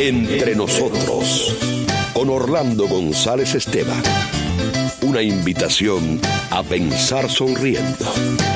Entre nosotros, con Orlando González Esteban. Una invitación a pensar sonriendo.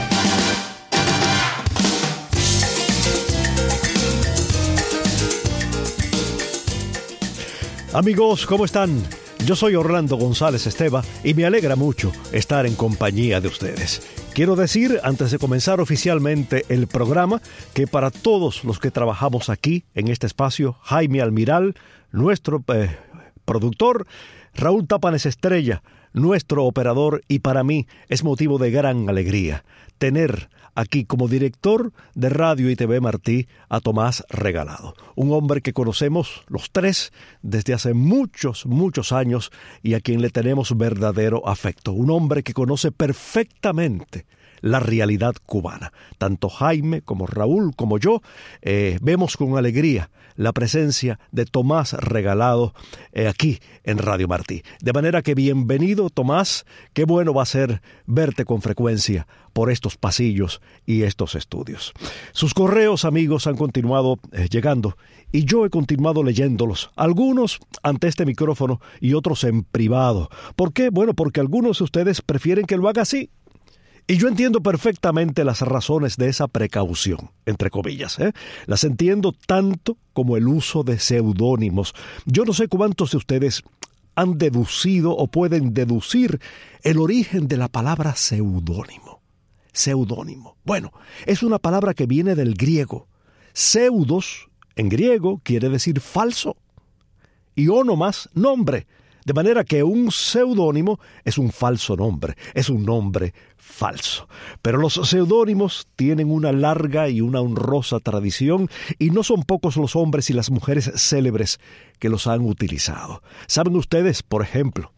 Amigos, ¿cómo están? Yo soy Orlando González Esteban y me alegra mucho estar en compañía de ustedes. Quiero decir, antes de comenzar oficialmente el programa, que para todos los que trabajamos aquí en este espacio, Jaime Almiral, nuestro productor, Raúl Tapanes Estrella, nuestro operador, y para mí es motivo de gran alegría tener aquí como director de Radio y TV Martí a Tomás Regalado, un hombre que conocemos los tres desde hace muchos años y a quien le tenemos verdadero afecto, un hombre que conoce perfectamente la realidad cubana. Tanto Jaime como Raúl como yo vemos con alegría la presencia de Tomás Regalado aquí en Radio Martí. De manera que bienvenido, Tomás, qué bueno va a ser verte con frecuencia por estos pasillos y estos estudios. Sus correos, amigos, han continuado llegando y yo he continuado leyéndolos, algunos ante este micrófono y otros en privado. ¿Por qué? Bueno, porque algunos de ustedes prefieren que lo haga así. Y yo entiendo perfectamente las razones de esa precaución, entre comillas. Las entiendo tanto como el uso de seudónimos. Yo no sé cuántos de ustedes han deducido o pueden deducir el origen de la palabra seudónimo. Seudónimo. Bueno, es una palabra que viene del griego. Pseudos, en griego, quiere decir falso. Y onomas, nombre. De manera que un seudónimo es un falso nombre, es un nombre falso. Pero los seudónimos tienen una larga y una honrosa tradición y no son pocos los hombres y las mujeres célebres que los han utilizado. ¿Saben ustedes, por ejemplo,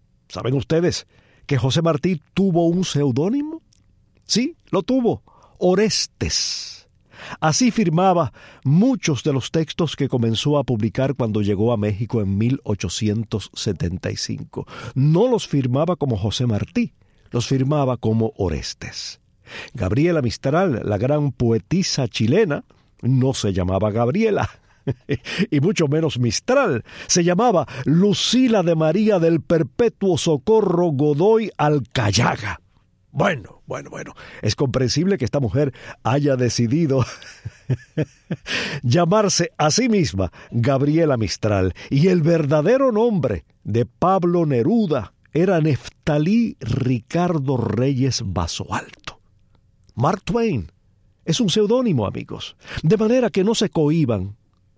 que José Martí tuvo un seudónimo? Sí, lo tuvo, Orestes. Así firmaba muchos de los textos que comenzó a publicar cuando llegó a México en 1875. No los firmaba como José Martí, los firmaba como Orestes. Gabriela Mistral, la gran poetisa chilena, no se llamaba Gabriela, y mucho menos Mistral. Se llamaba Lucila de María del Perpetuo Socorro Godoy Alcayaga. Bueno, es comprensible que esta mujer haya decidido llamarse a sí misma Gabriela Mistral, y el verdadero nombre de Pablo Neruda era Neftalí Ricardo Reyes Basoalto. Mark Twain es un seudónimo, amigos, de manera que no se cohíban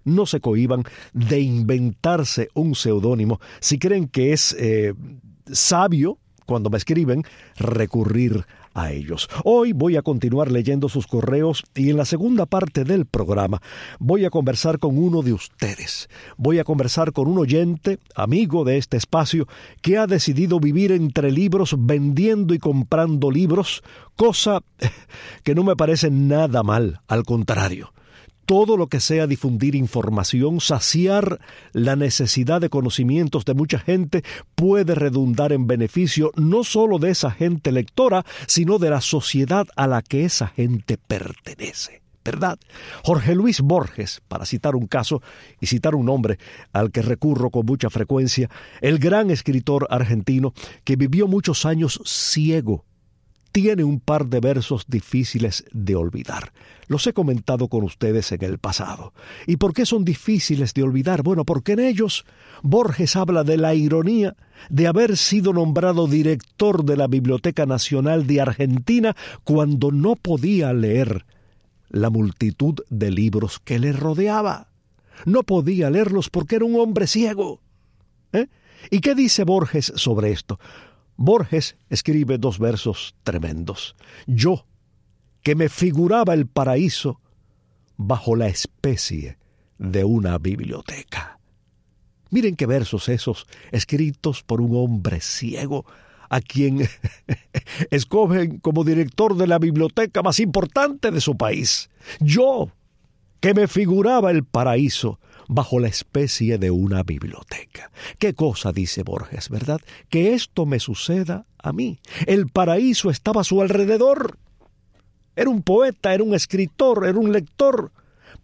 de inventarse un seudónimo si creen que es sabio, cuando me escriben, recurrir a ellos. Hoy voy a continuar leyendo sus correos y en la segunda parte del programa voy a conversar con uno de ustedes. Voy a conversar con un oyente, amigo de este espacio, que ha decidido vivir entre libros, vendiendo y comprando libros, cosa que no me parece nada mal, al contrario. Todo lo que sea difundir información, saciar la necesidad de conocimientos de mucha gente, puede redundar en beneficio no solo de esa gente lectora, sino de la sociedad a la que esa gente pertenece, ¿verdad? Jorge Luis Borges, para citar un caso y citar un nombre al que recurro con mucha frecuencia, el gran escritor argentino que vivió muchos años ciego, tiene un par de versos difíciles de olvidar. Los he comentado con ustedes en el pasado. ¿Y por qué son difíciles de olvidar? Bueno, porque en ellos Borges habla de la ironía de haber sido nombrado director de la Biblioteca Nacional de Argentina cuando no podía leer la multitud de libros que le rodeaba. No podía leerlos porque era un hombre ciego. ¿Y qué dice Borges sobre esto? Borges escribe dos versos tremendos. Yo, que me figuraba el paraíso bajo la especie de una biblioteca. Miren qué versos esos, escritos por un hombre ciego, a quien escogen como director de la biblioteca más importante de su país. Yo, que me figuraba el paraíso bajo la especie de una biblioteca. ¿Qué cosa dice Borges, verdad? Que esto me suceda a mí. El paraíso estaba a su alrededor. Era un poeta, era un escritor, era un lector.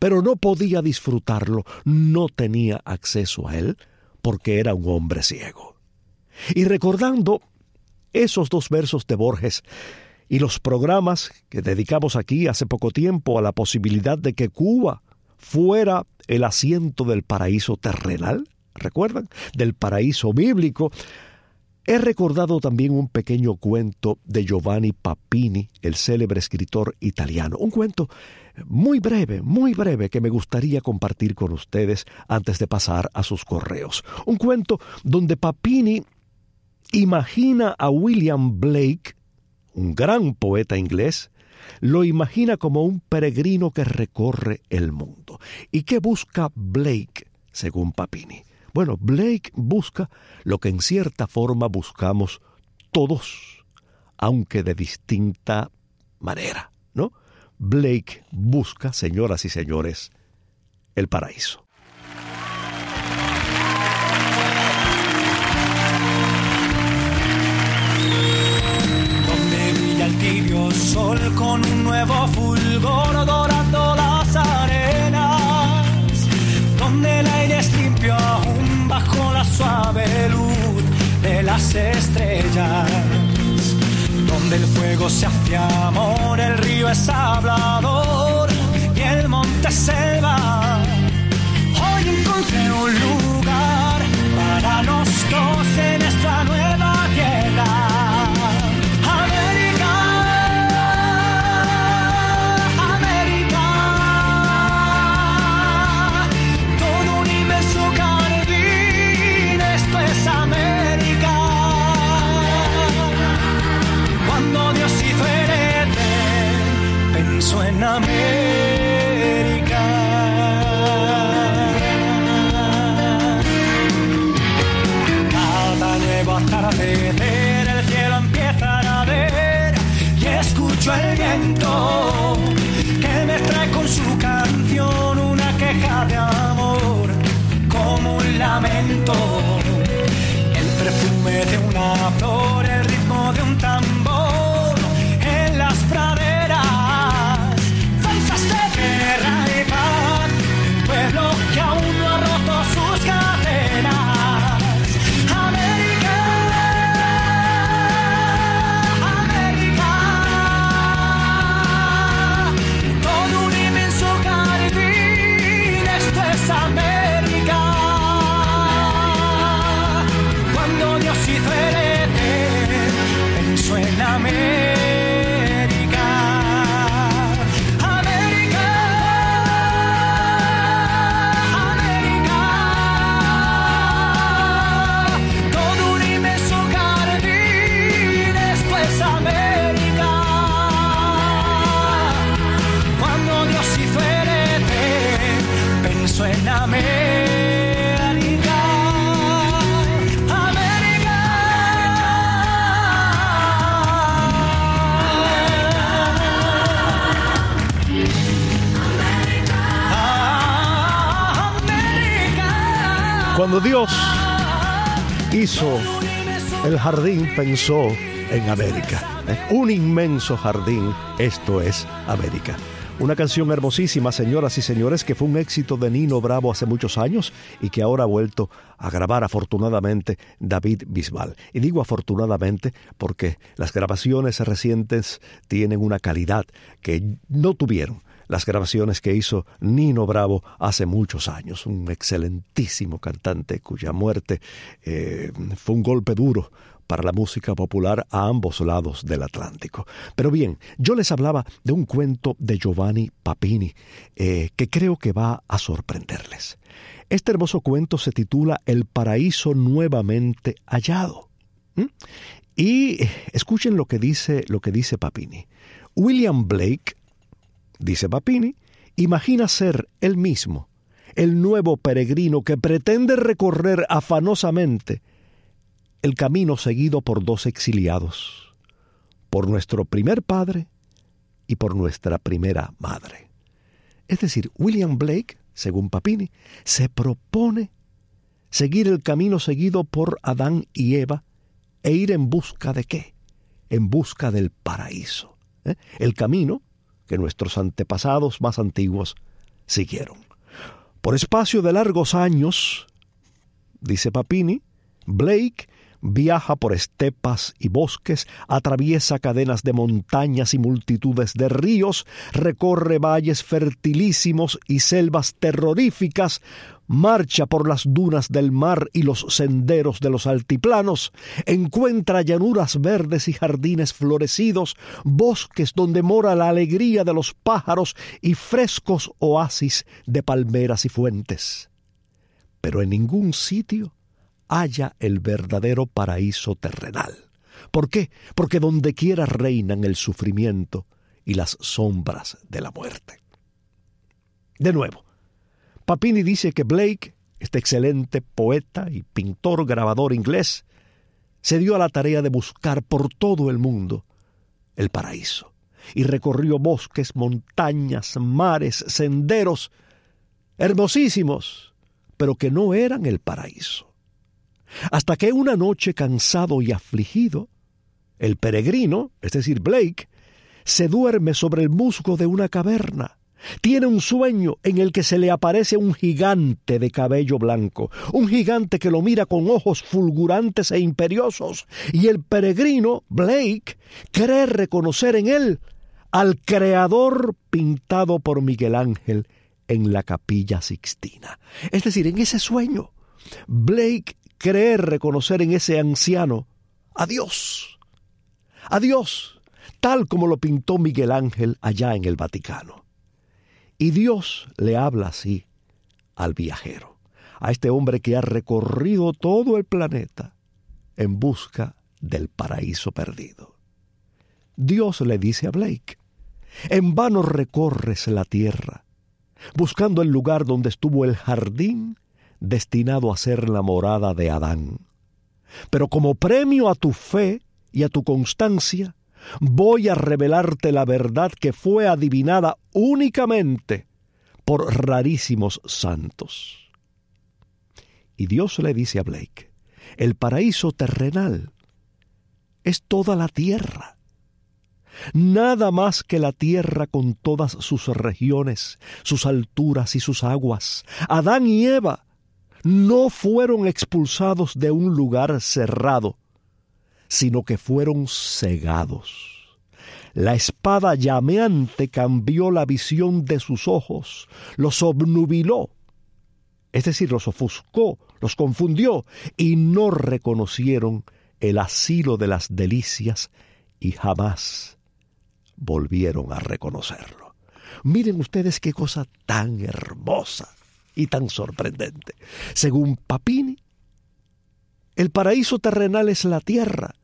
pero no podía disfrutarlo, no tenía acceso a él, porque era un hombre ciego. Y recordando esos 2 versos de Borges y los programas que dedicamos aquí hace poco tiempo a la posibilidad de que Cuba fuera el asiento del paraíso terrenal, ¿recuerdan? Del paraíso bíblico. He recordado también un pequeño cuento de Giovanni Papini, el célebre escritor italiano. Un cuento muy breve que me gustaría compartir con ustedes antes de pasar a sus correos. Un cuento donde Papini imagina a William Blake, un gran poeta inglés, lo imagina como un peregrino que recorre el mundo. ¿Y qué busca Blake, según Papini? Bueno, Blake busca lo que en cierta forma buscamos todos, aunque de distinta manera, ¿no? Blake busca, señoras y señores, el paraíso. Donde brilla el tibio sol con un nuevo fulgor dorando las arenas, donde el aire es limpio aún bajo la suave luz de las estrellas, donde el fuego se hace amor, el río es hablador y el monte es selva. Hoy encontré un lugar para nosotros en esta nueva tierra. En América, cada nuevo atardecer el cielo empieza a ver y escucho el viento que me trae con su canción una queja de amor como un lamento, el perfume de una flor, el ritmo de un tambor en las praderas. Que aún no ha roto sus cadenas. América, América, todo un inmenso jardín, esto es América. Cuando Dios hizo el Edén, pensó en América. En América, América, América. Cuando Dios hizo el jardín, pensó en América. Un inmenso jardín, esto es América. Una canción hermosísima, señoras y señores, que fue un éxito de Nino Bravo hace muchos años y que ahora ha vuelto a grabar afortunadamente David Bisbal. Y digo afortunadamente porque las grabaciones recientes tienen una calidad que no tuvieron las grabaciones que hizo Nino Bravo hace muchos años. Un excelentísimo cantante cuya muerte fue un golpe duro para la música popular a ambos lados del Atlántico. Pero bien, yo les hablaba de un cuento de Giovanni Papini que creo que va a sorprenderles. Este hermoso cuento se titula El paraíso nuevamente hallado. Y escuchen lo que dice Papini. William Blake, dice Papini, imagina ser él mismo el nuevo peregrino que pretende recorrer afanosamente el camino seguido por 2 exiliados, por nuestro primer padre y por nuestra primera madre. Es decir, William Blake, según Papini, se propone seguir el camino seguido por Adán y Eva e ir en busca ¿de qué? En busca del paraíso. El camino que nuestros antepasados más antiguos siguieron. Por espacio de largos años, dice Papini, Blake viaja por estepas y bosques, atraviesa cadenas de montañas y multitudes de ríos, recorre valles fertilísimos y selvas terroríficas, marcha por las dunas del mar y los senderos de los altiplanos, encuentra llanuras verdes y jardines florecidos, bosques donde mora la alegría de los pájaros y frescos oasis de palmeras y fuentes. Pero en ningún sitio halla el verdadero paraíso terrenal. ¿Por qué? Porque donde quiera reinan el sufrimiento y las sombras de la muerte. De nuevo, Papini dice que Blake, este excelente poeta y pintor grabador inglés, se dio a la tarea de buscar por todo el mundo el paraíso y recorrió bosques, montañas, mares, senderos hermosísimos, pero que no eran el paraíso. Hasta que una noche, cansado y afligido, el peregrino, es decir, Blake, se duerme sobre el musgo de una caverna. Tiene un sueño en el que se le aparece un gigante de cabello blanco, un gigante que lo mira con ojos fulgurantes e imperiosos, y el peregrino, Blake, cree reconocer en él al Creador pintado por Miguel Ángel en la Capilla Sixtina. Es decir, en ese sueño, Blake cree reconocer en ese anciano a Dios, tal como lo pintó Miguel Ángel allá en el Vaticano. Y Dios le habla así al viajero, a este hombre que ha recorrido todo el planeta en busca del paraíso perdido. Dios le dice a Blake: en vano recorres la tierra, buscando el lugar donde estuvo el jardín destinado a ser la morada de Adán. Pero como premio a tu fe y a tu constancia, voy a revelarte la verdad que fue adivinada únicamente por rarísimos santos. Y Dios le dice a Blake: el paraíso terrenal es toda la tierra. Nada más que la tierra con todas sus regiones, sus alturas y sus aguas. Adán y Eva no fueron expulsados de un lugar cerrado, sino que fueron cegados. La espada llameante cambió la visión de sus ojos, los obnubiló, es decir, los ofuscó, los confundió, y no reconocieron el asilo de las delicias y jamás volvieron a reconocerlo. Miren ustedes qué cosa tan hermosa y tan sorprendente. Según Papini, el paraíso terrenal es la tierra.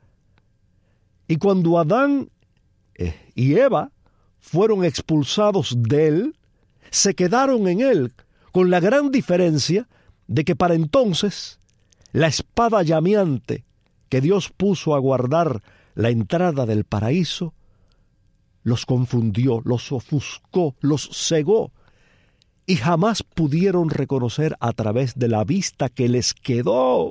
Y cuando Adán y Eva fueron expulsados de él, se quedaron en él, con la gran diferencia de que para entonces la espada llameante que Dios puso a guardar la entrada del paraíso los confundió, los ofuscó, los cegó, y jamás pudieron reconocer a través de la vista que les quedó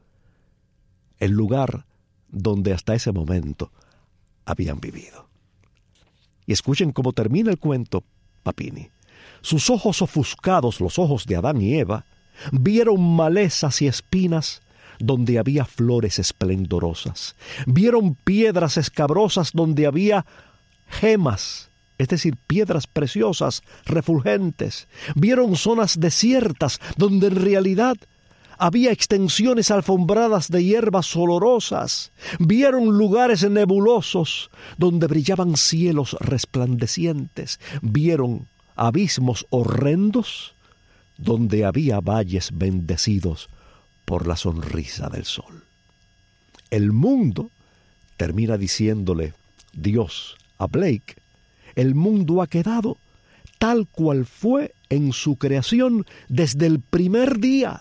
el lugar donde hasta ese momento habían vivido. Y escuchen cómo termina el cuento Papini. Sus ojos ofuscados, los ojos de Adán y Eva, vieron malezas y espinas donde había flores esplendorosas. Vieron piedras escabrosas donde había gemas, es decir, piedras preciosas, refulgentes. Vieron zonas desiertas donde en realidad había extensiones alfombradas de hierbas olorosas. Vieron lugares nebulosos donde brillaban cielos resplandecientes. Vieron abismos horrendos donde había valles bendecidos por la sonrisa del sol. El mundo, termina diciéndole Dios a Blake, el mundo ha quedado tal cual fue en su creación desde el primer día.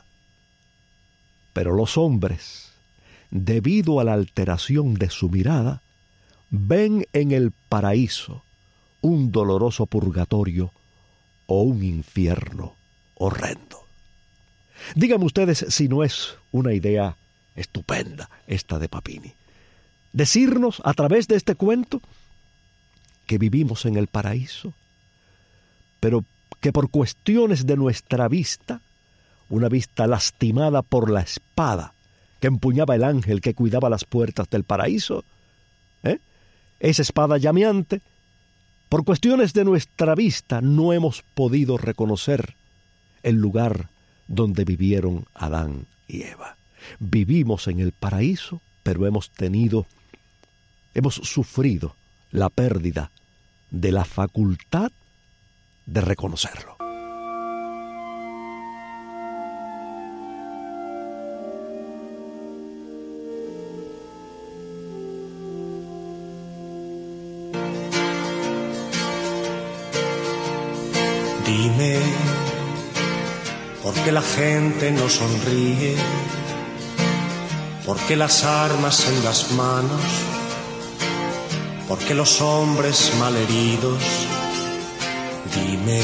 Pero los hombres, debido a la alteración de su mirada, ven en el paraíso un doloroso purgatorio o un infierno horrendo. Díganme ustedes si no es una idea estupenda esta de Papini. Decirnos a través de este cuento que vivimos en el paraíso, pero que por cuestiones de nuestra vista, una vista lastimada por la espada que empuñaba el ángel que cuidaba las puertas del paraíso, esa espada llameante, por cuestiones de nuestra vista no hemos podido reconocer el lugar donde vivieron Adán y Eva. Vivimos en el paraíso, pero hemos sufrido la pérdida de la facultad de reconocerlo. Dime, ¿por qué la gente no sonríe? ¿Por qué las armas en las manos? ¿Por qué los hombres malheridos? Dime,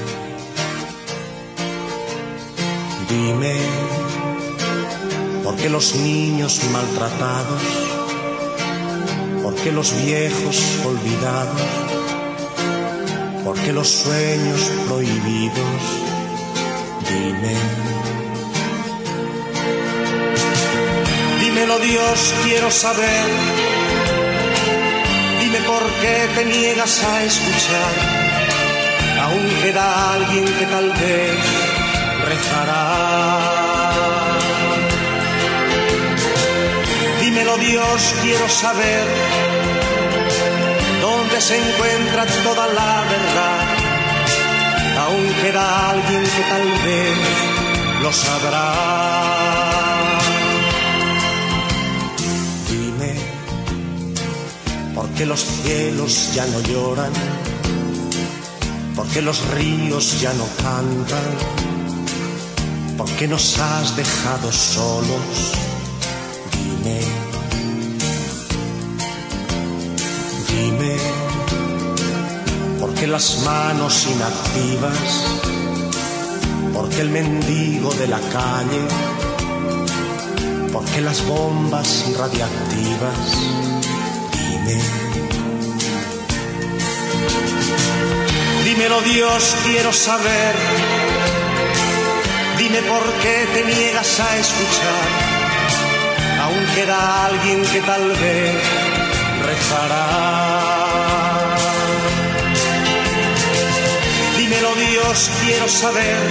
dime, ¿por qué los niños maltratados? ¿Por qué los viejos olvidados? ¿Por qué los sueños prohibidos? Dime. Dímelo, Dios, quiero saber. Dime por qué te niegas a escuchar. Aún queda alguien que tal vez rezará. Dímelo, Dios, quiero saber. ¿Dónde se encuentra toda la verdad? Aún queda alguien que tal vez lo sabrá. Dime, ¿por qué los cielos ya no lloran? ¿Por qué los ríos ya no cantan? ¿Por qué nos has dejado solos? Dime. Dime, ¿por qué las manos inactivas? ¿Por qué el mendigo de la calle? ¿Por qué las bombas radiactivas? Dime. Dímelo, Dios, quiero saber. Dime por qué te niegas a escuchar. Aún queda alguien que tal vez rezará. Dímelo, Dios, quiero saber.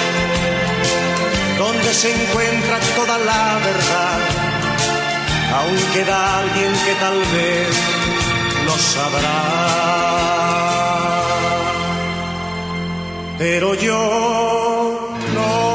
¿Dónde se encuentra toda la verdad? Aún queda alguien que tal vez lo sabrá. Pero yo no.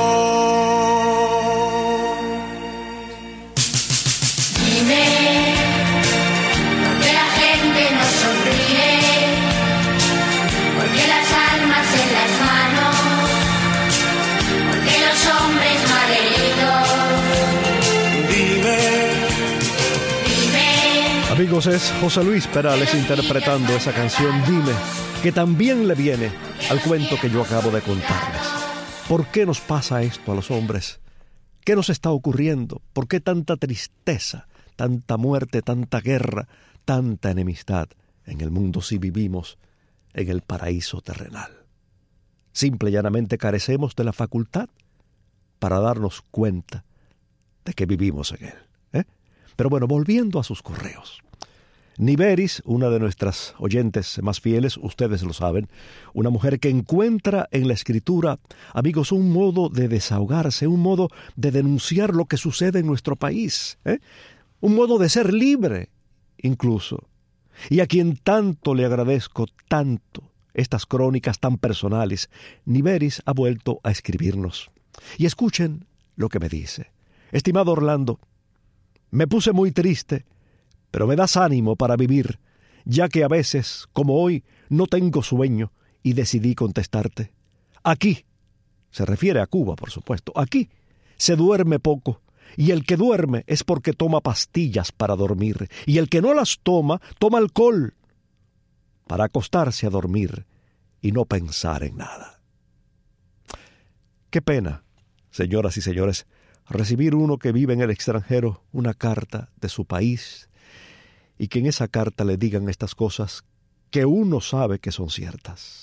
Amigos, es José Luis Perales interpretando esa canción Dime, que también le viene al cuento que yo acabo de contarles. ¿Por qué nos pasa esto a los hombres? ¿Qué nos está ocurriendo? ¿Por qué tanta tristeza, tanta muerte, tanta guerra, tanta enemistad en el mundo si vivimos en el paraíso terrenal? Simple y llanamente carecemos de la facultad para darnos cuenta de que vivimos en él. Pero bueno, volviendo a sus correos. Niberis, una de nuestras oyentes más fieles, ustedes lo saben, una mujer que encuentra en la escritura, amigos, un modo de desahogarse, un modo de denunciar lo que sucede en nuestro país, un modo de ser libre, incluso. Y a quien tanto le agradezco, tanto, estas crónicas tan personales, Niberis ha vuelto a escribirnos. Y escuchen lo que me dice. Estimado Orlando, me puse muy triste, pero me das ánimo para vivir, ya que a veces, como hoy, no tengo sueño y decidí contestarte. Aquí, se refiere a Cuba, por supuesto, aquí se duerme poco, y el que duerme es porque toma pastillas para dormir, y el que no las toma, toma alcohol para acostarse a dormir y no pensar en nada. Qué pena, señoras y señores, recibir uno que vive en el extranjero una carta de su país y que en esa carta le digan estas cosas que uno sabe que son ciertas.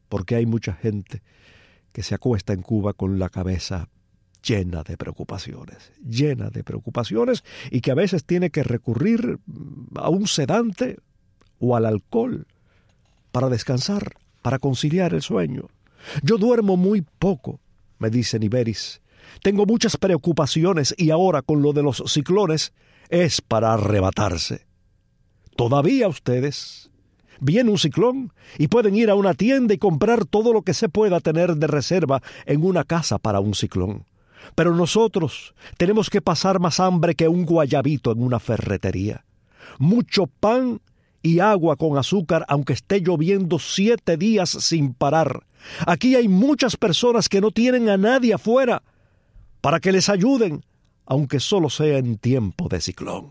porque hay mucha gente que se acuesta en Cuba con la cabeza llena de preocupaciones, y que a veces tiene que recurrir a un sedante o al alcohol para descansar, para conciliar el sueño. Yo duermo muy poco, me dice Niberis. Tengo muchas preocupaciones y ahora con lo de los ciclones es para arrebatarse. Todavía ustedes, viene un ciclón y pueden ir a una tienda y comprar todo lo que se pueda tener de reserva en una casa para un ciclón. Pero nosotros tenemos que pasar más hambre que un guayabito en una ferretería. Mucho pan y agua con azúcar aunque esté lloviendo 7 días sin parar. Aquí hay muchas personas que no tienen a nadie afuera para que les ayuden, aunque solo sea en tiempo de ciclón.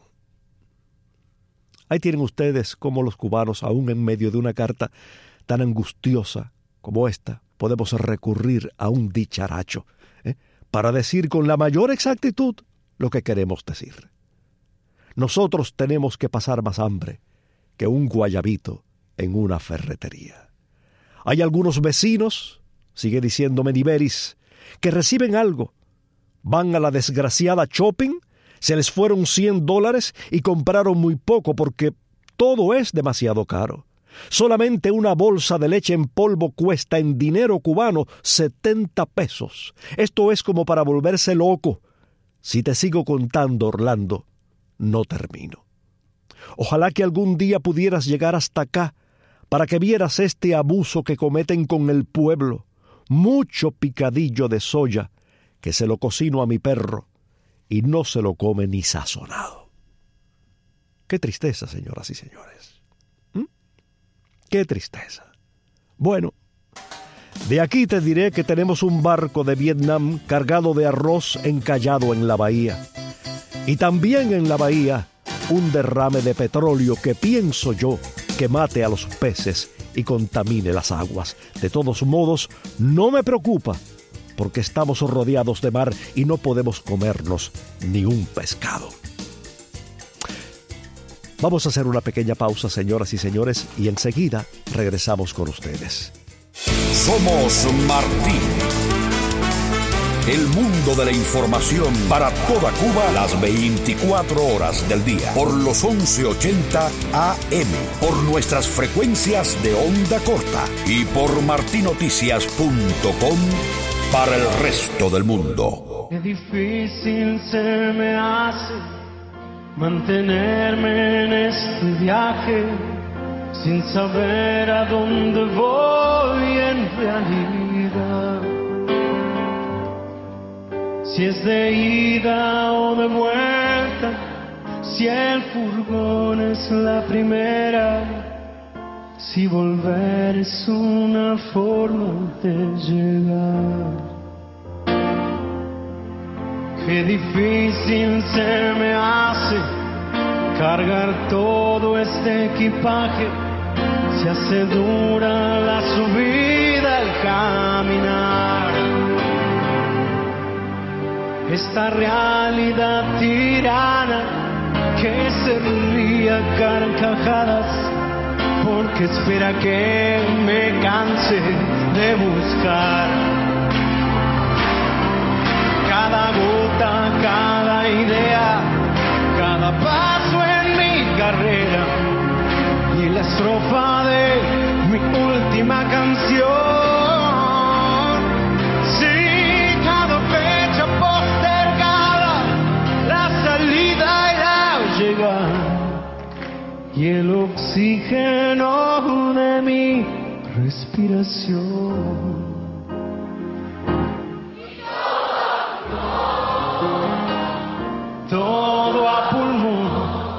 Ahí tienen ustedes cómo los cubanos, aún en medio de una carta tan angustiosa como esta, podemos recurrir a un dicharacho, para decir con la mayor exactitud lo que queremos decir. Nosotros tenemos que pasar más hambre que un guayabito en una ferretería. Hay algunos vecinos, sigue diciéndome Niberis, que reciben algo. Van a la desgraciada shopping, se les fueron $100 y compraron muy poco porque todo es demasiado caro. Solamente una bolsa de leche en polvo cuesta en dinero cubano 70 pesos. Esto es como para volverse loco. Si te sigo contando, Orlando, no termino. Ojalá que algún día pudieras llegar hasta acá para que vieras este abuso que cometen con el pueblo. Mucho picadillo de soya que se lo cocino a mi perro y no se lo come ni sazonado. Qué tristeza, señoras y señores. ¡Qué tristeza! Bueno, de aquí te diré que tenemos un barco de Vietnam cargado de arroz encallado en la bahía. Y también en la bahía un derrame de petróleo que pienso yo que mate a los peces y contamine las aguas. De todos modos, no me preocupa, porque estamos rodeados de mar y no podemos comernos ni un pescado. Vamos a hacer una pequeña pausa, señoras y señores, y enseguida regresamos con ustedes. Somos Martín. El mundo de la información para toda Cuba las 24 horas del día. Por los 1180 AM. Por nuestras frecuencias de onda corta. Y por martinoticias.com para el resto del mundo. Qué difícil se me hace mantenerme en este viaje sin saber a dónde voy en realidad. Si es de ida o de vuelta, si el furgón es la primera, si volver es una forma de llegar. Qué difícil se me hace cargar todo este equipaje. Se hace dura la subida al caminar. Esta realidad tirana que se ríe a carcajadas porque espera que me canse de buscar. Cada gota, cada idea, cada paso en mi carrera y la estrofa de mi última canción. Sí, cada fecha postergada, la salida y la llegada y el oxígeno de mi respiración. Todo a pulmón.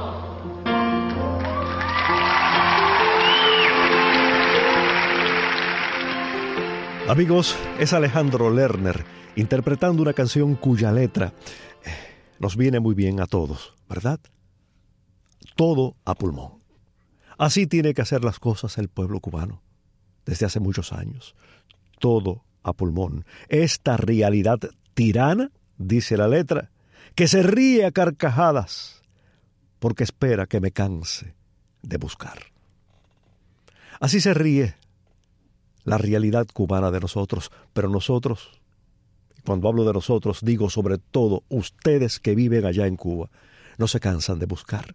Amigos, es Alejandro Lerner interpretando una canción cuya letra nos viene muy bien a todos, ¿verdad? Todo a pulmón. Así tiene que hacer las cosas el pueblo cubano desde hace muchos años. Todo a pulmón. Esta realidad tirana, dice la letra, que se ríe a carcajadas porque espera que me canse de buscar. Así se ríe la realidad cubana de nosotros, pero nosotros, cuando hablo de nosotros, digo sobre todo ustedes que viven allá en Cuba, no se cansan de buscar.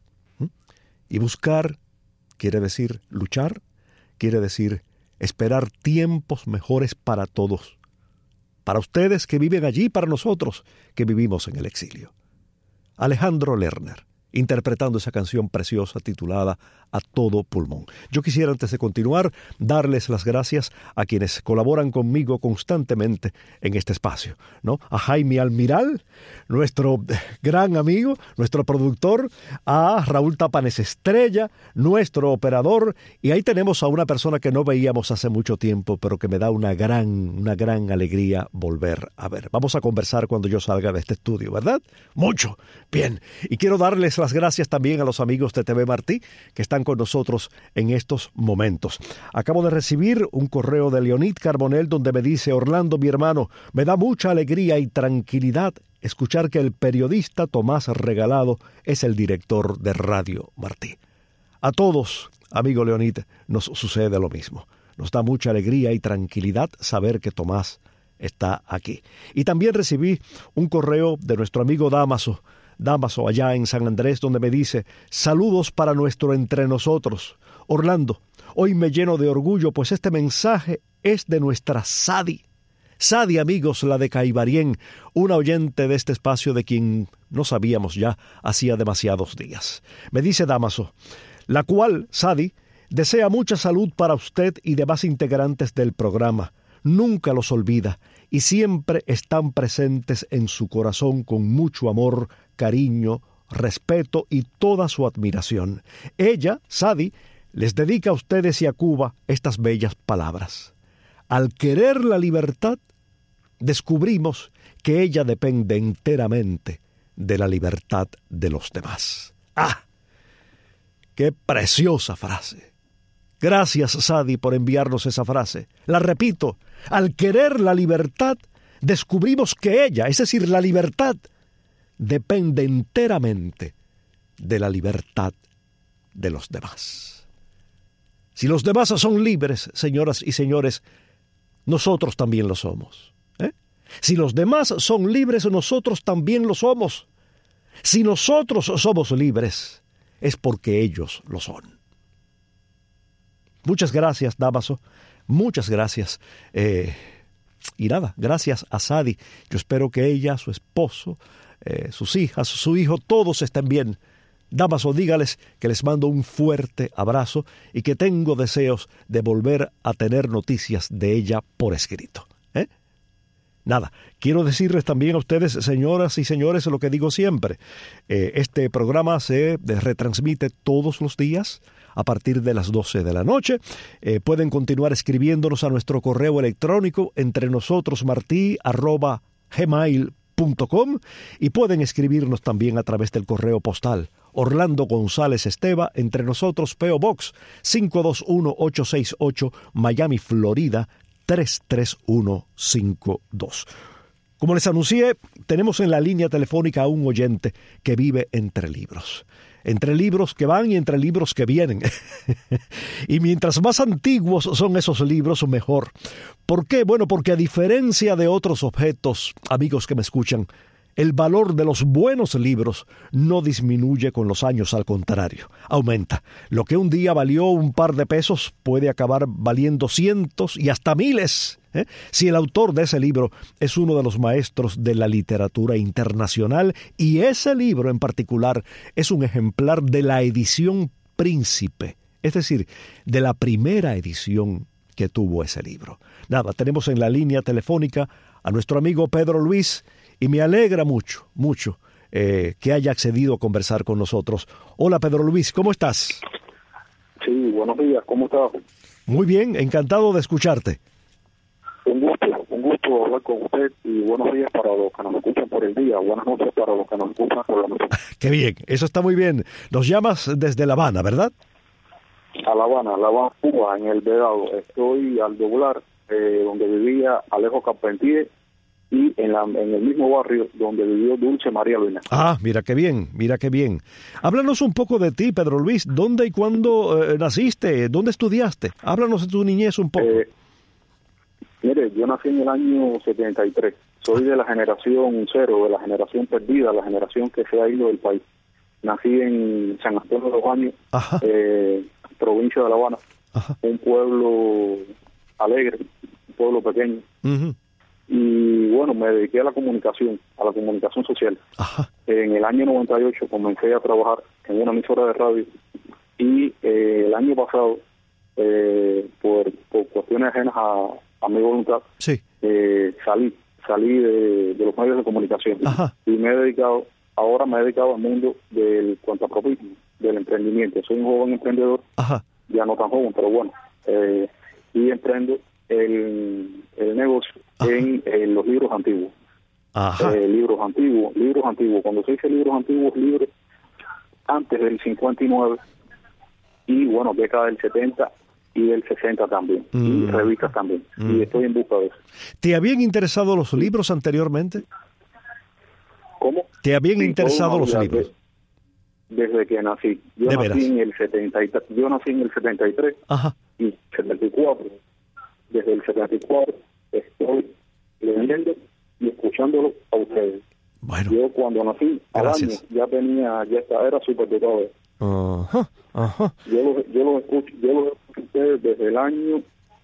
Y buscar quiere decir luchar, quiere decir esperar tiempos mejores para todos, para ustedes que viven allí, para nosotros que vivimos en el exilio. Alejandro Lerner, interpretando esa canción preciosa titulada A Todo Pulmón. Yo quisiera, antes de continuar, darles las gracias a quienes colaboran conmigo constantemente en este espacio, ¿no? A Jaime Almiral, nuestro gran amigo, nuestro productor, a Raúl Tapanes Estrella, nuestro operador, y ahí tenemos a una persona que no veíamos hace mucho tiempo, pero que me da una gran alegría volver a ver. Vamos a conversar cuando yo salga de este estudio, ¿verdad? Mucho. Bien. Y quiero darles las gracias también a los amigos de TV Martí que están con nosotros en estos momentos. Acabo de recibir un correo de Leonid Carbonell donde me dice: Orlando, mi hermano, me da mucha alegría y tranquilidad escuchar que el periodista Tomás Regalado es el director de Radio Martí. A todos, amigo Leonid, nos sucede lo mismo. Nos da mucha alegría y tranquilidad saber que Tomás está aquí. Y también recibí un correo de nuestro amigo Dámaso allá en San Andrés, donde me dice: saludos para nuestro entre nosotros. Orlando, hoy me lleno de orgullo, pues este mensaje es de nuestra Sadi. Sadi, amigos, la de Caibarien, una oyente de este espacio de quien no sabíamos ya hacía demasiados días. Me dice Dámaso, la cual, Sadi, desea mucha salud para usted y demás integrantes del programa. Nunca los olvida y siempre están presentes en su corazón con mucho amor, cariño, respeto y toda su admiración. Ella, Sadi, les dedica a ustedes y a Cuba estas bellas palabras. Al querer la libertad, descubrimos que ella depende enteramente de la libertad de los demás. ¡Ah! ¡Qué preciosa frase! Gracias, Sadi, por enviarnos esa frase. La repito, al querer la libertad, descubrimos que ella, es decir, la libertad, depende enteramente de la libertad de los demás. Si los demás son libres, señoras y señores, nosotros también lo somos. Si los demás son libres, nosotros también lo somos. Si nosotros somos libres, es porque ellos lo son. Muchas gracias, Dámaso. Muchas gracias. Y nada, gracias a Sadi. Yo espero que ella, su esposo, sus hijas, su hijo, todos estén bien. Dámaso, dígales que les mando un fuerte abrazo y que tengo deseos de volver a tener noticias de ella por escrito. Nada, quiero decirles también a ustedes, señoras y señores, lo que digo siempre. Este programa se retransmite todos los días a partir de las 12 de la noche. Pueden continuar escribiéndonos a nuestro correo electrónico entrenosotros@gmail.com y pueden escribirnos también a través del correo postal Orlando González Esteva, Entre Nosotros, P.O. Box 521868, Miami, Florida 33152. Como les anuncié, tenemos en la línea telefónica a un oyente que vive entre libros. Entre libros que van y entre libros que vienen. Y mientras más antiguos son esos libros, mejor. ¿Por qué? Bueno, porque a diferencia de otros objetos, amigos que me escuchan, el valor de los buenos libros no disminuye con los años, al contrario, aumenta. Lo que un día valió un par de pesos puede acabar valiendo cientos y hasta miles, si el autor de ese libro es uno de los maestros de la literatura internacional, y ese libro en particular es un ejemplar de la edición Príncipe, es decir, de la primera edición que tuvo ese libro. Nada, tenemos en la línea telefónica a nuestro amigo Pedro Luis, y me alegra mucho que haya accedido a conversar con nosotros. Hola, Pedro Luis, ¿cómo estás? Sí, buenos días, ¿cómo estás? Muy bien, encantado de escucharte. Un gusto hablar con usted y buenos días para los que nos escuchan por el día, buenas noches para los que nos escuchan por la noche. Qué bien, eso está muy bien. Nos llamas desde La Habana, ¿verdad? A La Habana, Cuba, en el Vedado. Estoy al doblar donde vivía Alejo Carpentier y en el mismo barrio donde vivió Dulce María Luina. Ah, mira qué bien. Háblanos un poco de ti, Pedro Luis. ¿Dónde y cuándo naciste? ¿Dónde estudiaste? Háblanos de tu niñez un poco. Mire, yo nací en el año 73. Soy de la generación cero, de la generación perdida, la generación que se ha ido del país. Nací en San Antonio de los Baños, provincia de La Habana, un pueblo alegre, un pueblo pequeño. Y bueno, me dediqué a la comunicación social. En el año 98 comencé a trabajar en una emisora de radio y el año pasado, por cuestiones ajenas a mi voluntad, salí de los medios de comunicación y ahora me he dedicado al mundo del cuentapropismo, del emprendimiento. Soy un joven emprendedor, ya no tan joven, pero bueno, y emprendo el negocio en los libros antiguos. Libros antiguos. Cuando se dice libros antiguos, libros antes del 59 y bueno, década del 70 y del 60 también, y revistas también. Y estoy en busca de eso. ¿Te habían interesado los libros anteriormente? ¿Cómo? ¿Te habían interesado los libros? Desde que nací. Yo nací en el 73 y 74. Desde el 74 estoy leyendo y escuchándolo a ustedes. Bueno, yo cuando nací, al año, era súper dotado. Yo los escucho a ustedes desde el año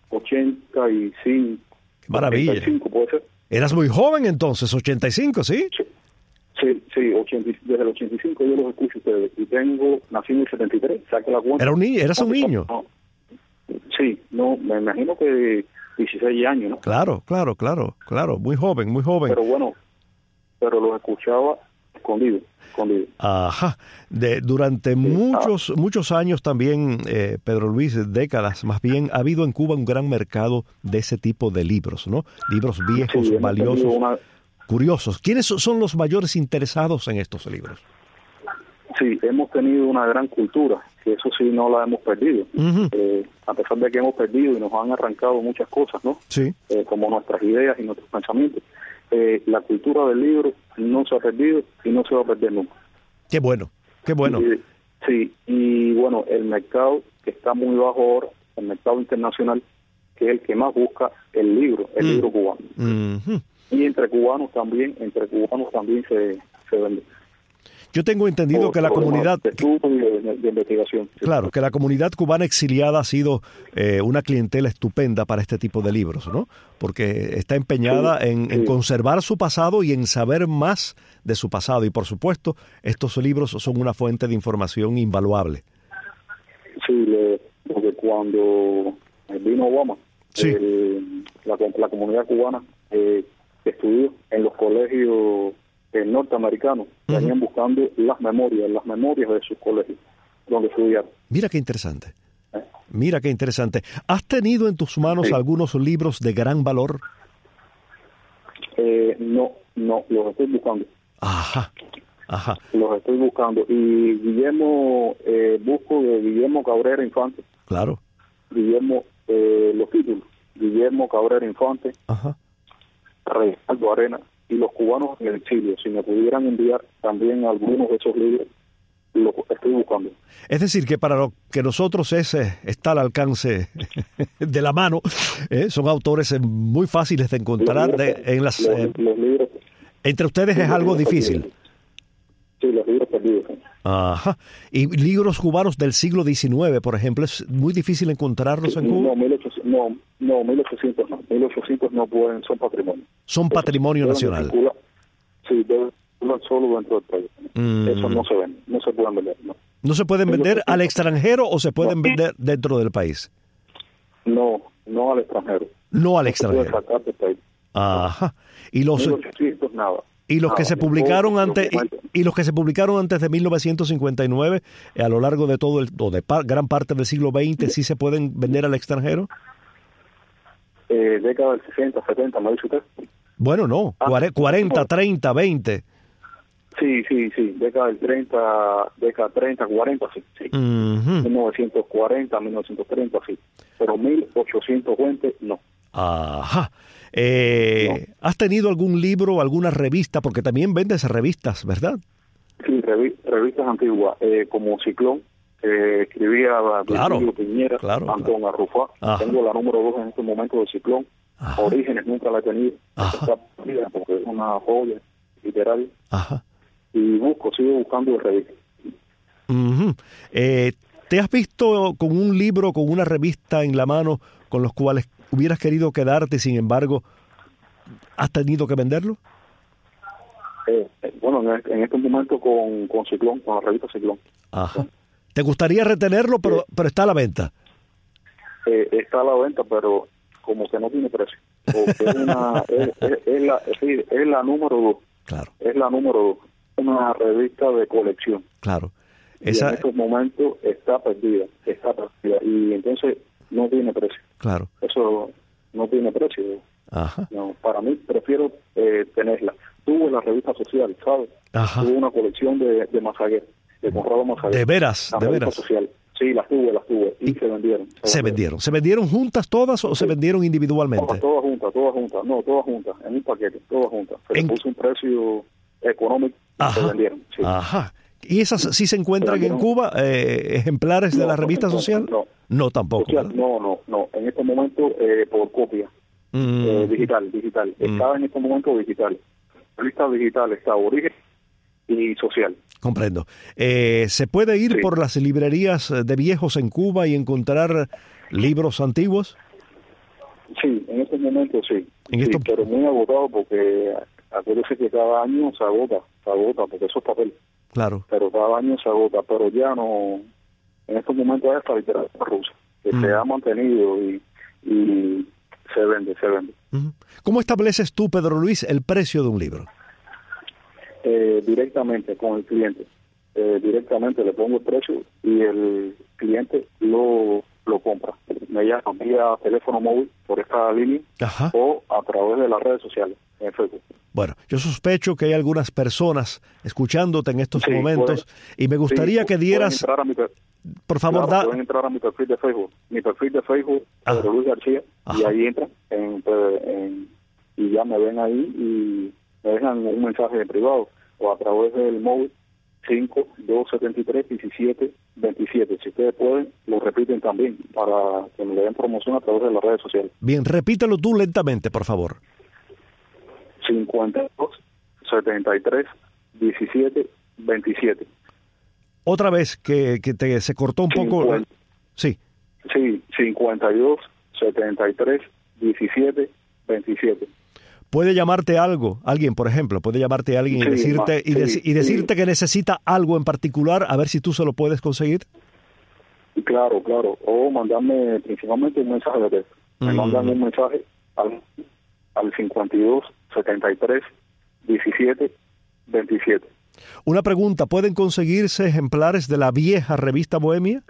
85. Maravilla. 85, ¿puede ser? Eras muy joven entonces, 85, ¿sí? Sí, desde el 85 yo los escucho a ustedes. Y nací en el 73, saque la cuenta. Eras un niño. No. Sí, me imagino que 16 años, ¿no? Claro, muy joven. Pero bueno, los escuchaba escondido. Durante muchos años también, Pedro Luis, décadas más bien, ha habido en Cuba un gran mercado de ese tipo de libros, ¿no? Libros viejos, valiosos, curiosos. ¿Quiénes son los mayores interesados en estos libros? Sí, hemos tenido una gran cultura, que eso sí no la hemos perdido. A pesar de que hemos perdido y nos han arrancado muchas cosas, ¿no? Sí. Como nuestras ideas y nuestros pensamientos. La cultura del libro no se ha perdido y no se va a perder nunca. Qué bueno. Sí, y bueno, el mercado que está muy bajo ahora, el mercado internacional, que es el que más busca el libro cubano. Y entre cubanos también se vende. Yo tengo entendido que la comunidad de investigación. Claro, que la comunidad cubana exiliada ha sido una clientela estupenda para este tipo de libros, ¿no? Porque está empeñada en conservar su pasado y en saber más de su pasado. Y por supuesto, estos libros son una fuente de información invaluable. Sí, porque cuando vino Obama, la comunidad cubana estudió en los colegios norteamericanos, venían buscando las memorias de sus colegios donde estudiaron. Mira qué interesante. ¿Has tenido en tus manos algunos libros de gran valor? No, los estoy buscando. Ajá. Los estoy buscando. Y busco de Guillermo Cabrera Infante. Claro. Los títulos. Guillermo Cabrera Infante. Reinaldo Arena. Y los cubanos en el exilio, si me pudieran enviar también algunos de esos libros, los estoy buscando. Es decir, que para lo que nosotros está al alcance de la mano, son autores muy fáciles de encontrar. Los libros, entre ustedes es algo difícil. Sí, los libros perdidos. Ajá. ¿Y libros cubanos del siglo XIX, por ejemplo, es muy difícil encontrarlos en Cuba? No, 1800 no. 1800 no pueden, son patrimonio. Son patrimonio nacional. Sí, deben solo dentro del país. Eso no se ven, no se pueden vender. ¿No se pueden vender al extranjero o se pueden vender dentro del país? No al extranjero. No al extranjero. Se puede sacar del país. Ajá. Y los 1800 nada. Y los que se publicaron antes de 1959, a lo largo de gran parte del siglo XX, ¿sí se pueden vender al extranjero? Década del 60, 70, ¿me dice usted? Bueno, no, 40, 30, 20. Sí, década del 30, 40, sí. 1940, 1930, sí. Pero 1820, no. Ajá. ¿Has tenido algún libro, alguna revista? Porque también vendes revistas, ¿verdad? Sí, revistas antiguas, como Ciclón, escribía Virgilio Piñera, Antón Arrufá. Tengo la número 2 en este momento de Ciclón, Ajá. Orígenes nunca la he tenido. Está perdida porque es una joya literaria. Ajá. Y sigo buscando en revistas. Uh-huh. ¿Te has visto con un libro, con una revista en la mano con los cuales hubieras querido quedarte y sin embargo has tenido que venderlo? Bueno, en estos momentos con Ciclón, con la revista Ciclón. Ajá. ¿Te gustaría retenerlo, pero está a la venta? Está a la venta, pero como que no tiene precio. Porque es la número 2. Claro. Es la número 2. Una revista de colección. Claro. Y en estos momentos está perdida. Y entonces no tiene precio. Claro. Eso no tiene precio. Ajá. No, para mí prefiero tenerla. Tuve la revista social, ¿sabes? Ajá. Tuve una colección de Mazaguer, de Conrado Mazaguer. ¿De veras? La revista social. Sí, las tuve. Y se vendieron. ¿Se vendieron juntas todas o se vendieron individualmente? Todas juntas. No, todas juntas, en un paquete, todas juntas. Se les puso un precio económico y se vendieron. Sí. Ajá. ¿Y esas sí se encuentran en Cuba, ejemplares de la revista social? No, tampoco. Social, no. En este momento por copia. Digital. Estaba en este momento digital. La lista digital está Origen y Social. Comprendo. ¿Se puede ir por las librerías de viejos en Cuba y encontrar libros antiguos? Sí, en estos momentos sí. Pero muy agotado porque acuérdese que cada año se agota porque eso es papel. Claro. Pero cada año se agota, pero ya no. En estos momentos hay esta literatura rusa que se ha mantenido y se vende. Uh-huh. ¿Cómo estableces tú, Pedro Luis, el precio de un libro? Directamente con el cliente. Directamente le pongo el precio y el cliente lo compra. Me llama vía teléfono móvil por esta línea. Ajá. O a través de las redes sociales, en Facebook. Bueno, yo sospecho que hay algunas personas escuchándote en estos momentos y me gustaría que dieras... Por favor, pueden entrar a mi perfil de Facebook. Mi perfil de Facebook, Pedro Luis García, y ahí entran y ya me ven ahí y me dejan un mensaje de privado o a través del móvil 5273-1727. Si ustedes pueden, lo repiten también para que me den promoción a través de las redes sociales. Bien, repítelo tú lentamente, por favor. 5273-1727. Otra vez que se cortó un poco. Sí. Sí, 52-73-17-27. ¿Puede llamarte alguien, por ejemplo? ¿Puede llamarte alguien y decirte que necesita algo en particular? A ver si tú se lo puedes conseguir. Claro. O mandarme principalmente un mensaje de texto. Me mandan un mensaje al 52-73-17-27. Una pregunta, ¿pueden conseguirse ejemplares de la vieja revista Bohemia?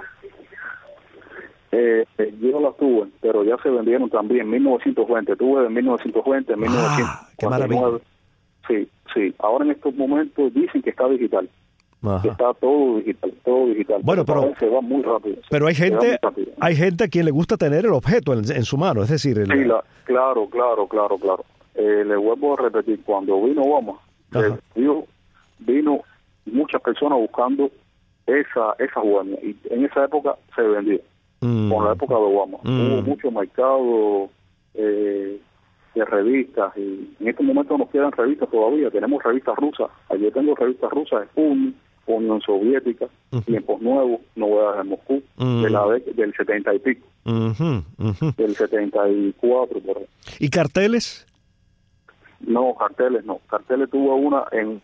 Yo las tuve, pero ya se vendieron también. 1920, tuve de 1920, 1949. ¡Qué maravilla! Sí. Ahora en estos momentos dicen que está digital. Que está todo digital. Bueno, pero se va muy rápido. Pero hay gente a quien le gusta tener el objeto en su mano, es decir... Claro. Le vuelvo a repetir, cuando vino Obama, vino muchas personas buscando esa Bohemia y en esa época se vendió. Con la época de Obama hubo mucho mercado de revistas y en este momento nos quedan revistas todavía. Tenemos revistas rusas. Yo tengo revistas rusas, Sputnik, Unión Soviética, Tiempos Nuevos, Novedades de Moscú, del 70 y pico, del 74 por ahí. ¿Y carteles? No, carteles no. Carteles tuvo una en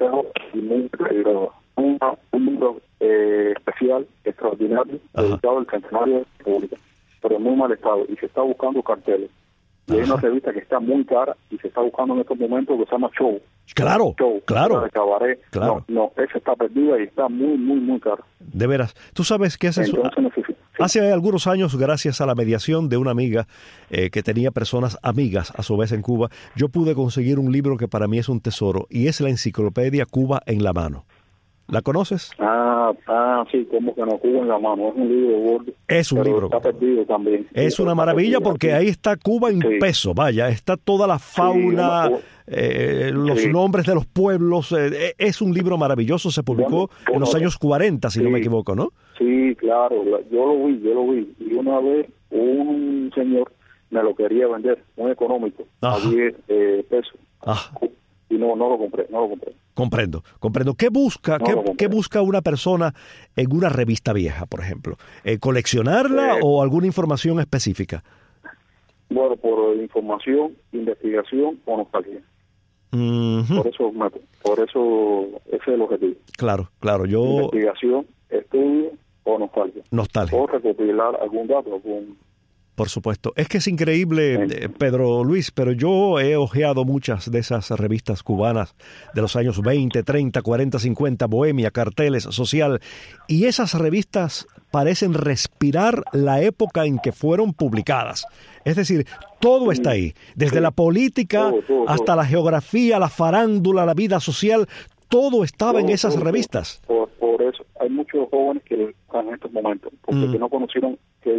un libro especial, extraordinario, dedicado al centenario de la República, pero en muy mal estado, y se está buscando carteles. Y hay una revista que está muy cara y se está buscando en estos momentos que se llama Show. Claro. De cabaret. Claro. No, esa está perdida y está muy cara. De veras. ¿Tú sabes qué hace eso? Hace algunos años, gracias a la mediación de una amiga que tenía personas amigas a su vez en Cuba, yo pude conseguir un libro que para mí es un tesoro y es la enciclopedia Cuba en la mano. ¿La conoces? Sí, como que no, Cuba en la mano. Es un libro gordo. Es un libro. Está perdido también. Es una maravilla porque ahí está Cuba en peso, vaya. Está toda la fauna, los nombres de los pueblos. Es un libro maravilloso. Se publicó en los años 40, si no me equivoco, ¿no? Sí, claro. Yo lo vi. Y una vez un señor me lo quería vender muy económico, a 10 pesos. Ajá. Y no lo compré. Comprendo. ¿Qué busca una persona en una revista vieja, por ejemplo? ¿Coleccionarla o alguna información específica? Bueno, por información, investigación o nostalgia. Uh-huh. Por eso ese es el objetivo. Claro. Investigación, estudio o nostalgia. O recopilar algún dato, Por supuesto. Es que es increíble, Pedro Luis, pero yo he hojeado muchas de esas revistas cubanas de los años 20, 30, 40, 50, Bohemia, Carteles, Social, y esas revistas parecen respirar la época en que fueron publicadas. Es decir, todo está ahí, desde la política hasta la geografía, la farándula, la vida social, todo estaba en esas revistas. Por eso hay muchos jóvenes que están en estos momentos, porque que no conocieron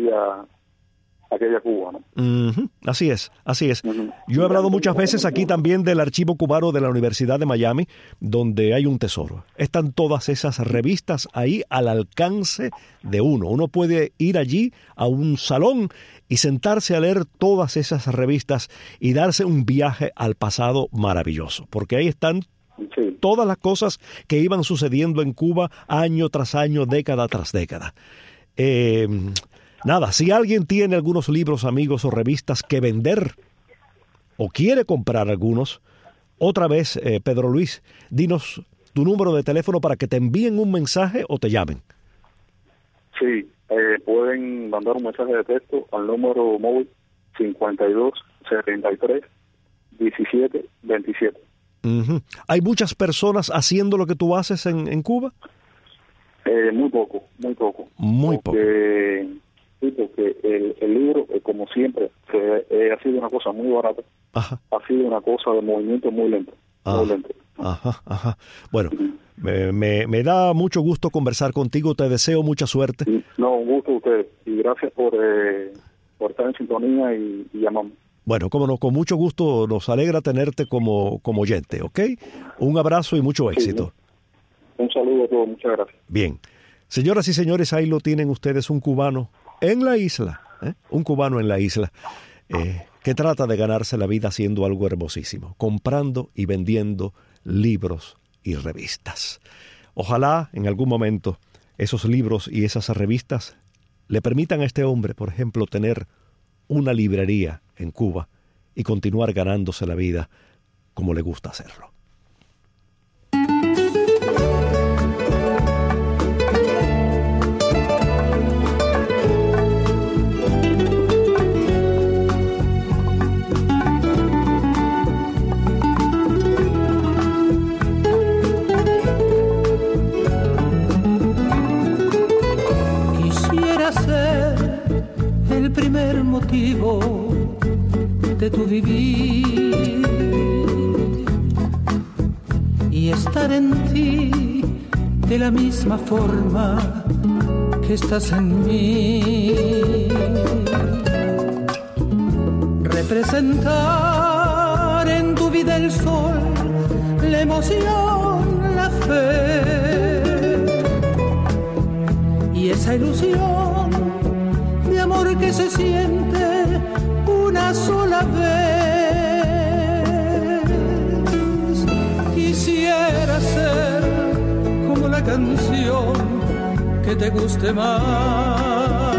aquella Cuba, ¿no? Uh-huh. Así es. Yo he hablado muchas veces aquí también del archivo cubano de la Universidad de Miami, donde hay un tesoro. Están todas esas revistas ahí al alcance de uno. Uno puede ir allí a un salón y sentarse a leer todas esas revistas y darse un viaje al pasado maravilloso, porque ahí están todas las cosas que iban sucediendo en Cuba año tras año, década tras década. Nada, si alguien tiene algunos libros, amigos, o revistas que vender o quiere comprar algunos, otra vez, Pedro Luis, dinos tu número de teléfono para que te envíen un mensaje o te llamen. Sí, pueden mandar un mensaje de texto al número móvil 52 73 17 27. Uh-huh. ¿Hay muchas personas haciendo lo que tú haces en Cuba? Muy poco. Muy poco. Sí, porque el libro, como siempre, ha sido una cosa muy barata. Ajá. Ha sido una cosa de movimiento muy lento. Ajá. Bueno, me da mucho gusto conversar contigo. Te deseo mucha suerte. No, un gusto a ustedes. Y gracias por estar en sintonía y llamarme. Bueno, cómo no, con mucho gusto. Nos alegra tenerte como oyente, ¿ok? Un abrazo y mucho éxito. Un saludo a todos. Muchas gracias. Bien. Señoras y señores, ahí lo tienen ustedes, un cubano en la isla, un cubano en la isla, que trata de ganarse la vida haciendo algo hermosísimo, comprando y vendiendo libros y revistas. Ojalá en algún momento esos libros y esas revistas le permitan a este hombre, por ejemplo, tener una librería en Cuba y continuar ganándose la vida como le gusta hacerlo. De tu vivir y estar en ti de la misma forma que estás en mí, representar en tu vida el sol, la emoción, la fe y esa ilusión de amor que se siente una sola vez. Quisiera ser como la canción que te guste más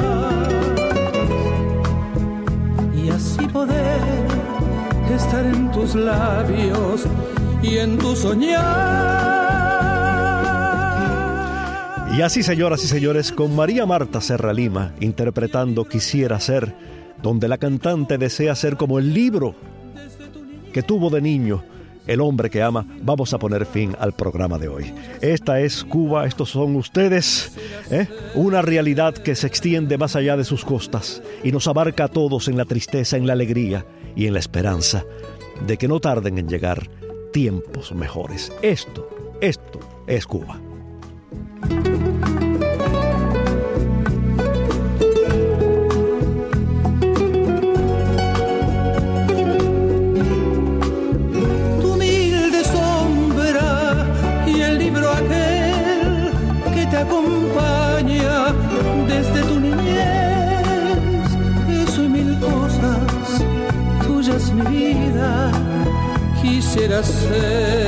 y así poder estar en tus labios y en tu soñar. Y así, señoras y señores, con María Marta Serra Lima interpretando Quisiera ser, donde la cantante desea ser como el libro que tuvo de niño el hombre que ama, vamos a poner fin al programa de hoy. Esta es Cuba, estos son ustedes, una realidad que se extiende más allá de sus costas y nos abarca a todos en la tristeza, en la alegría y en la esperanza de que no tarden en llegar tiempos mejores. Esto es Cuba. Acompaña desde tu niñez, eso y mil cosas hacer.